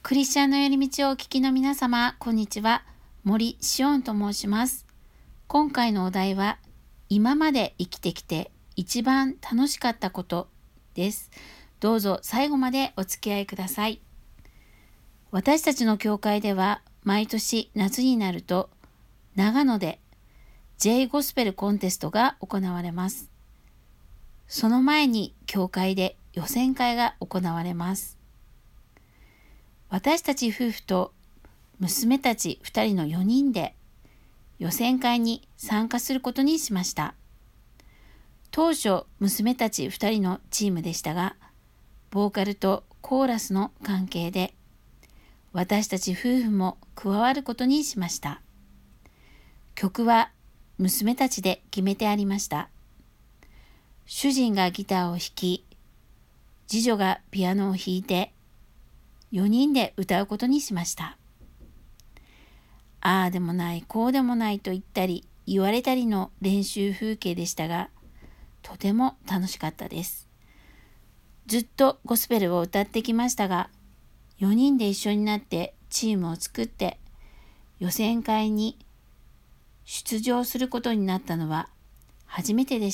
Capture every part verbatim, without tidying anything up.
クリスチャンの寄り道をお聞きの皆様、こんにちは。森しおんと申します。今回のお題は、今まで生きてきて一番楽しかったことです。どうぞ最後までお付き合いください。私たちの教会では、毎年夏になると、長野で J ゴスペルコンテストが行われます。その前に教会で予選会が行われます。私たち夫婦と娘たちふたりのよにんで予選会に参加することにしました。当初娘たちふたりのチームでしたが、ボーカルとコーラスの関係で私たち夫婦も加わることにしました。曲は娘たちで決めてありました。主人がギターを弾き、次女がピアノを弾いて、よにんで歌うことにしました。ああでもない、こうでもないと言ったり言われたりの練習風景でしたが、とても楽しかったです。ずっとゴスペルを歌ってきましたが、よにんで一緒になってチームを作って予選会に出場することになったのは初めてでした。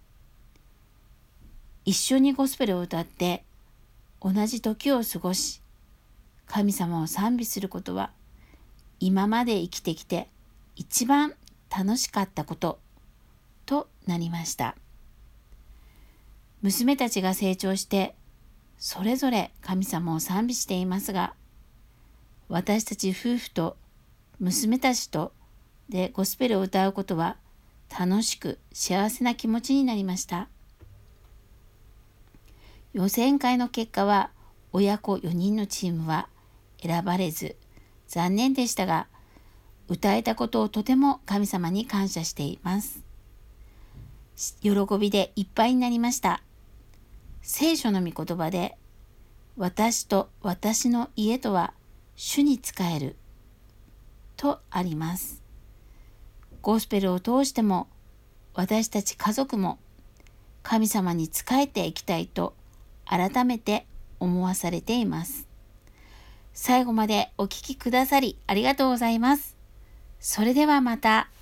一緒にゴスペルを歌って同じ時を過ごし、神様を賛美することは今まで生きてきて一番楽しかったこととなりました。娘たちが成長してそれぞれ神様を賛美していますが、私たち夫婦と娘たちとでゴスペルを歌うことは楽しく幸せな気持ちになりました。予選会の結果は親子よにんのチームは選ばれず残念でしたが、歌えたことをとても神様に感謝しています。喜びでいっぱいになりました。聖書の御言葉で、私と私の家とは主に仕えるとあります。ゴスペルを通しても私たち家族も神様に仕えていきたいと改めて思わされています。最後までお聞きくださりありがとうございます。それではまた。